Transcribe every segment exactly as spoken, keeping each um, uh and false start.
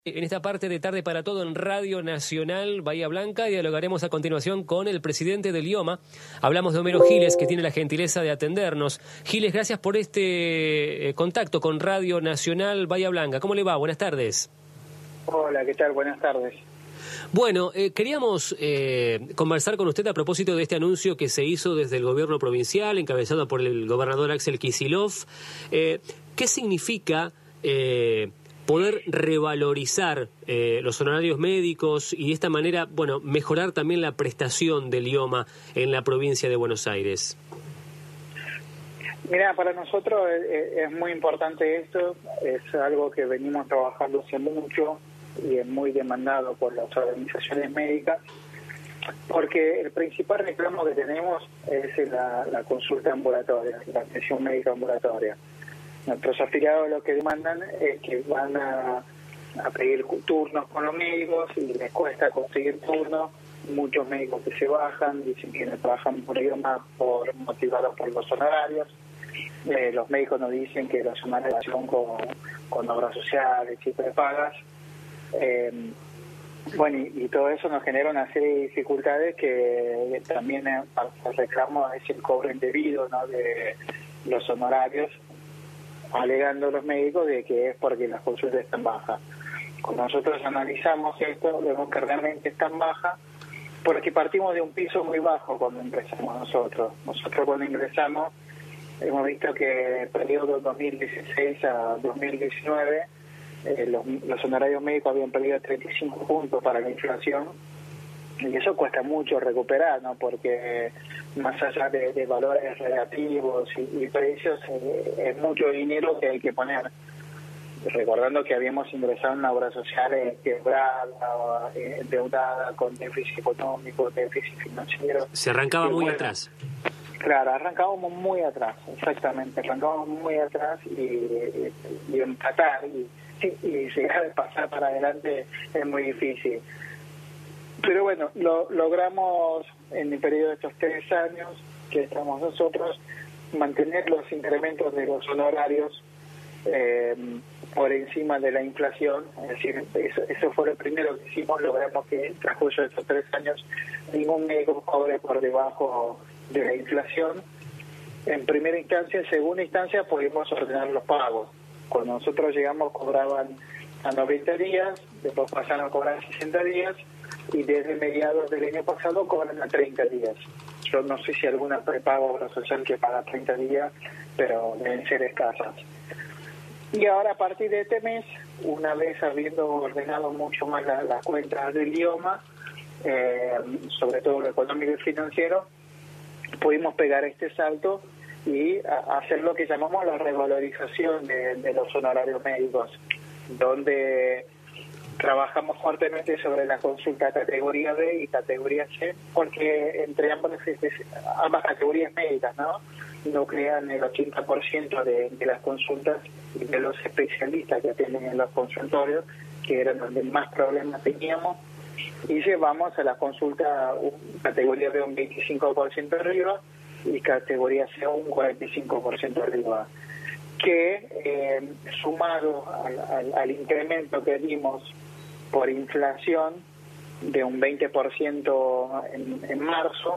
En esta parte de Tarde para Todo en Radio Nacional Bahía Blanca dialogaremos a continuación con el presidente del IOMA. Hablamos de Homero Giles, que tiene la gentileza de atendernos. Giles, gracias por este eh, contacto con Radio Nacional Bahía Blanca. ¿Cómo le va? Buenas tardes. Hola, ¿qué tal? Buenas tardes. Bueno, eh, queríamos eh, conversar con usted a propósito de este anuncio que se hizo desde el gobierno provincial, encabezado por el gobernador Axel Kicillof. Eh, ¿Qué significa eh, poder revalorizar eh, los honorarios médicos y de esta manera, bueno, mejorar también la prestación del IOMA en la provincia de Buenos Aires? Mira, para nosotros es, es muy importante esto, es algo que venimos trabajando hace mucho y es muy demandado por las organizaciones médicas, porque el principal reclamo que tenemos es la, la consulta ambulatoria, la atención médica ambulatoria. Nuestros afiliados lo que demandan es que van a, a pedir turnos con los médicos y les cuesta conseguir turnos. Muchos médicos que se bajan, dicen que no trabajan por IOMA por motivados por los honorarios. Eh, los médicos nos dicen que los honorarios son con, con obras sociales y prepagas. Eh, bueno, y, y todo eso nos genera una serie de dificultades que también eh, el reclamo es el cobro indebido, ¿no?, de los honorarios, alegando los médicos de que es porque las consultas están bajas. Cuando nosotros analizamos esto, vemos que realmente están bajas porque partimos de un piso muy bajo cuando ingresamos nosotros. Nosotros cuando ingresamos hemos visto que el periodo dos mil dieciséis a dos mil diecinueve eh, los, los honorarios médicos habían perdido treinta y cinco puntos para la inflación, y eso cuesta mucho recuperar, ¿no?, porque más allá de, de valores relativos y, y precios, eh, es mucho dinero que hay que poner. Recordando que habíamos ingresado en una obra social eh, quebrada, eh, endeudada, con déficit económico, déficit financiero. Se arrancaba muy bueno, atrás. Claro, arrancábamos muy atrás, exactamente, arrancábamos muy atrás y, y, y empatar y, y llegar a pasar para adelante es muy difícil. Pero bueno, lo logramos en el periodo de estos tres años que estamos nosotros mantener los incrementos de los honorarios eh, por encima de la inflación. Es decir, eso, eso fue lo primero que hicimos. Logramos que en el transcurso de estos tres años ningún médico cobre por debajo de la inflación. En primera instancia, en segunda instancia pudimos ordenar los pagos. Cuando nosotros llegamos cobraban a noventa días, después pasaron a cobrar sesenta días, y desde mediados del año pasado cobran a treinta días. Yo no sé si alguna prepaga obra social que paga treinta días, pero deben ser escasas. Y ahora a partir de este mes, una vez habiendo ordenado mucho más las la cuentas del IOMA, eh, sobre todo lo económico y financiero, pudimos pegar este salto y a, hacer lo que llamamos la revalorización de, de los honorarios médicos, donde trabajamos fuertemente sobre la consulta categoría B y categoría C, porque entre ambas, ambas categorías médicas, ¿no?, no crean el ochenta por ciento de, de las consultas y de los especialistas que atienden en los consultorios, que eran donde más problemas teníamos, y llevamos a la consulta categoría B un veinticinco por ciento arriba y categoría C un cuarenta y cinco por ciento arriba, que eh, sumado al, al, al incremento que dimos por inflación de un veinte por ciento en, en marzo,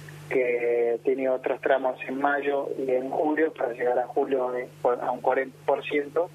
que tiene otros tramos en mayo y en julio, para llegar a julio de, a un cuarenta por ciento,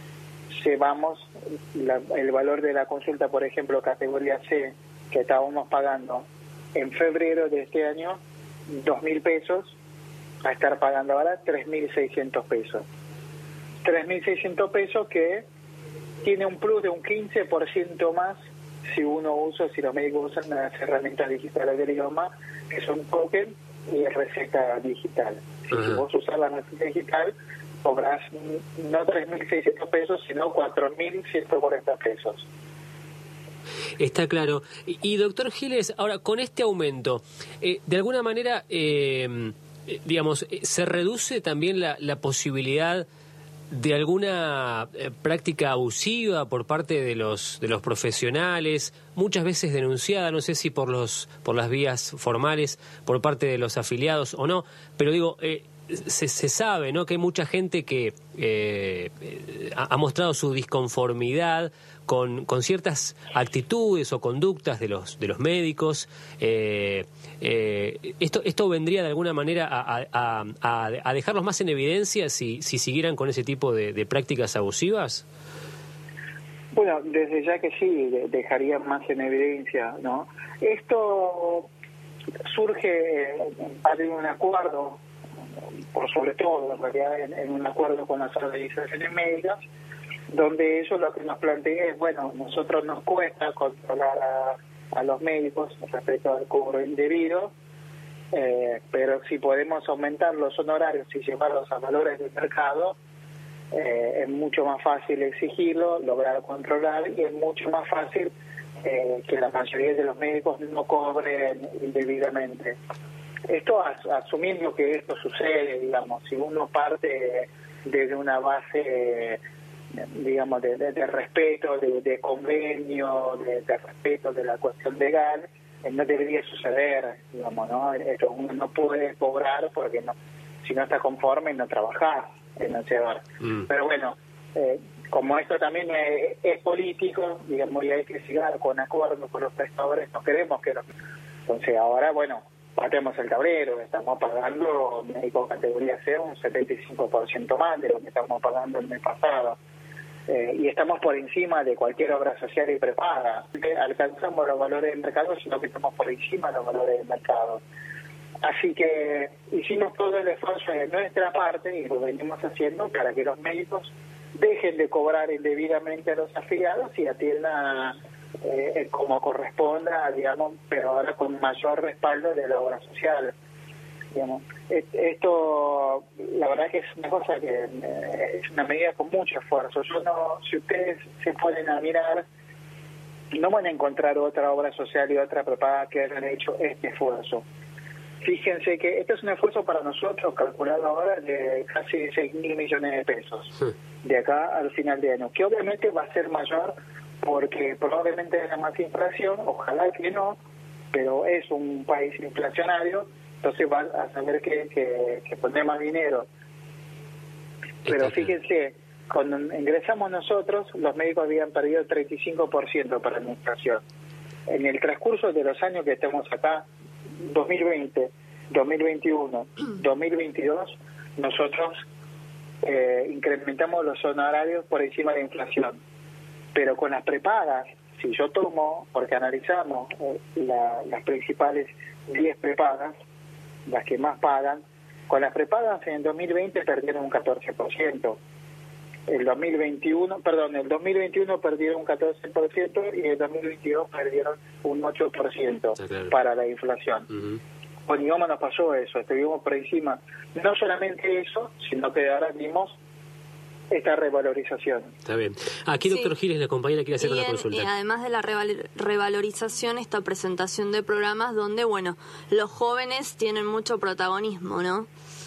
llevamos la, el valor de la consulta, por ejemplo, categoría C, que estábamos pagando en febrero de este año dos mil pesos, a estar pagando ahora tres mil seiscientos pesos. tres mil seiscientos pesos que tiene un plus de un quince por ciento más si uno usa, si los médicos usan las herramientas digitales del IOMA, que son token y receta digital. Si, uh-huh. si vos usas la receta digital, cobras no tres mil seiscientos pesos, sino cuatro mil ciento cuarenta pesos. Está claro. Y, y doctor Giles, ahora, con este aumento, eh, de alguna manera, eh, digamos, ¿se reduce también la, la posibilidad de alguna eh, práctica abusiva por parte de los de los profesionales, muchas veces denunciada, no sé si por los por las vías formales, por parte de los afiliados o no, pero digo, eh, se, se sabe, ¿no?, que hay mucha gente que eh, ha, ha mostrado su disconformidad con, con ciertas actitudes o conductas de los de los médicos. Eh, eh, esto esto vendría de alguna manera a, a, a, a dejarlos más en evidencia si, si siguieran con ese tipo de, de prácticas abusivas. Bueno, desde ya que sí, dejaría más en evidencia, ¿no? Esto surge en parte de un acuerdo, por sobre todo, en realidad, en, en un acuerdo con las organizaciones médicas, donde ellos lo que nos plantea es, bueno, nosotros nos cuesta controlar a, a los médicos respecto al cobro indebido, eh, pero si podemos aumentar los honorarios y llevarlos a valores de mercado, eh, es mucho más fácil exigirlo, lograr controlar, y es mucho más fácil eh, que la mayoría de los médicos no cobren indebidamente. Esto as, asumiendo que esto sucede, digamos, si uno parte desde una base... Eh, digamos, de, de, de respeto, de, de convenio, de, de respeto de la cuestión legal, eh, no debería suceder, digamos, ¿no? Esto uno no puede cobrar porque no, si no está conforme no trabajar en el sector. Mm. Pero bueno, eh, como esto también es, es político, digamos, y hay que llegar con acuerdos con los prestadores, no queremos que los... Entonces ahora, bueno, patemos el tablero, estamos pagando médico categoría C un setenta y cinco por ciento más de lo que estamos pagando el mes pasado. Eh, y estamos por encima de cualquier obra social y prepaga. Alcanzamos los valores del mercado, sino que estamos por encima de los valores del mercado. Así que hicimos todo el esfuerzo de nuestra parte, y lo venimos haciendo, para que los médicos dejen de cobrar indebidamente a los afiliados y atiendan eh, como corresponda, digamos, pero ahora con mayor respaldo de la obra social. Digamos, esto la verdad que es una cosa que eh, es una medida con mucho esfuerzo. Yo no, si ustedes se ponen a mirar, no van a encontrar otra obra social y otra prepaga que hayan hecho este esfuerzo. Fíjense que este es un esfuerzo para nosotros calculado ahora de casi seis mil millones de pesos, sí, de acá al final de año, que obviamente va a ser mayor porque probablemente haya más inflación, ojalá que no, pero es un país inflacionario. Entonces van a saber que, que, que poner más dinero. Pero fíjense, cuando ingresamos nosotros, los médicos habían perdido el treinta y cinco por ciento para la inflación. En el transcurso de los años que estamos acá, dos mil veinte, dos mil veintiuno, dos mil veintidós, nosotros eh, incrementamos los honorarios por encima de la inflación. Pero con las prepagas, si yo tomo, porque analizamos eh, la, las principales diez prepagas, las que más pagan, con las prepagas en el dos mil veinte perdieron un catorce por ciento. El dos mil veintiuno, perdón, el dos mil veintiuno perdieron un catorce por ciento y el dos mil veintidós perdieron un ocho por ciento para la inflación. Uh-huh. Con IOMA nos pasó eso, estuvimos por encima. No solamente eso, sino que ahora vimos esta revalorización. Está bien. Aquí, doctor sí. Giles, la compañera quiere hacer y una en, consulta. Y además de la reval revalorización, esta presentación de programas donde, bueno, los jóvenes tienen mucho protagonismo, ¿no?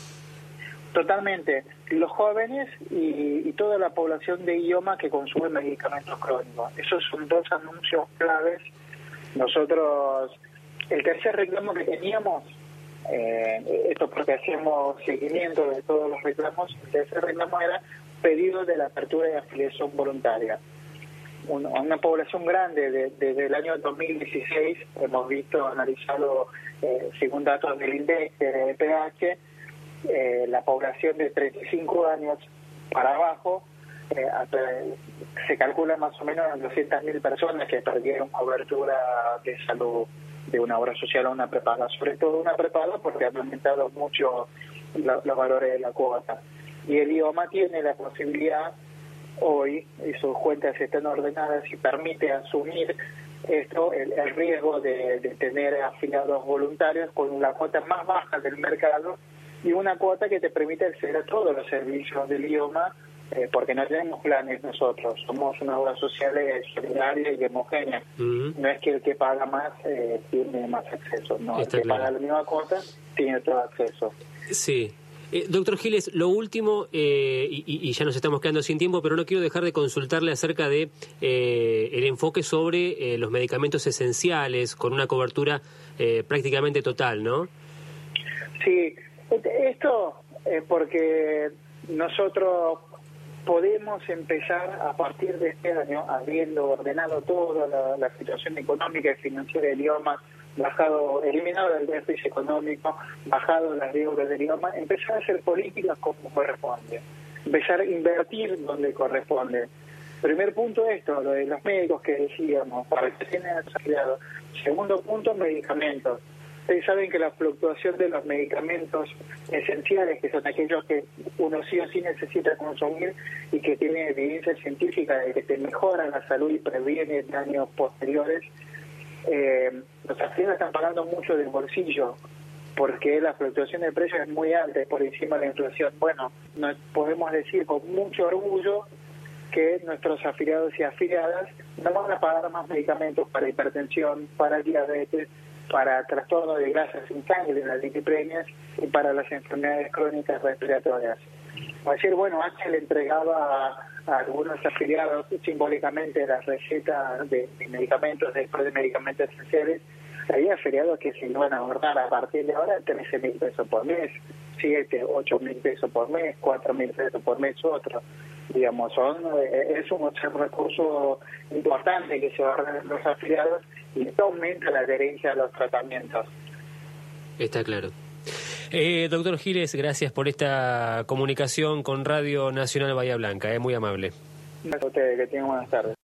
Totalmente. Los jóvenes y, y toda la población de IOMA que consume medicamentos crónicos. Esos son dos anuncios claves. Nosotros, el tercer reclamo que teníamos, eh, esto porque hacemos seguimiento de todos los reclamos, el tercer reclamo era pedido de la apertura de afiliación voluntaria. Una, una población grande de, desde el año dos mil dieciséis, hemos visto, analizado, eh, según datos del INDEC, del E P H, eh, la población de treinta y cinco años para abajo, eh, hasta, se calcula más o menos doscientas mil personas que perdieron cobertura de salud de una obra social a una prepaga, sobre todo una prepaga porque han aumentado mucho la, los valores de la cuota. Y el IOMA tiene la posibilidad hoy, y sus cuentas están ordenadas y permite asumir esto, el, el riesgo de, de tener afiliados voluntarios con la cuota más baja del mercado y una cuota que te permite acceder a todos los servicios del IOMA, eh, porque no tenemos planes nosotros, somos una obra social solidaria y homogénea. Uh-huh. No es que el que paga más eh, tiene más acceso, no, Está el que claro. paga la misma cuota tiene todo acceso. Sí. Eh, doctor Giles, lo último, eh, y, y ya nos estamos quedando sin tiempo, pero no quiero dejar de consultarle acerca de eh, el enfoque sobre eh, los medicamentos esenciales, con una cobertura eh, prácticamente total, ¿no? Sí, esto eh, porque nosotros podemos empezar a partir de este año, habiendo ordenado toda la, la situación económica y financiera del idioma, bajado, eliminado el déficit económico, bajado las deudas del idioma, empezar a hacer políticas como corresponde, empezar a invertir donde corresponde. Primer punto esto, lo de los médicos que decíamos, para que tienen afiliados. Segundo punto, medicamentos. Ustedes saben que la fluctuación de los medicamentos esenciales, que son aquellos que uno sí o sí necesita consumir y que tienen evidencia científica de que te mejoran la salud y previenen daños posteriores, eh, los afiliados están pagando mucho del bolsillo porque la fluctuación de precios es muy alta, por encima de la inflación. Bueno, nos podemos decir con mucho orgullo que nuestros afiliados y afiliadas no van a pagar más medicamentos para hipertensión, para diabetes, para trastornos de grasas en sangre, las lipidemias y para las enfermedades crónicas respiratorias. Ayer, bueno, antes le entregaba a, a algunos afiliados simbólicamente las recetas de, de medicamentos, después de medicamentos esenciales. Había afiliados que se iban a ahorrar a partir de ahora trece mil pesos por mes, siete, ocho mil pesos por mes, cuatro mil pesos por mes otro. Digamos, son es un recurso importante que se ahorran los afiliados y esto aumenta la adherencia a los tratamientos. Está claro. Eh, doctor Giles, gracias por esta comunicación con Radio Nacional Bahía Blanca, es eh, muy amable. Gracias a ustedes, que tengan buenas tardes.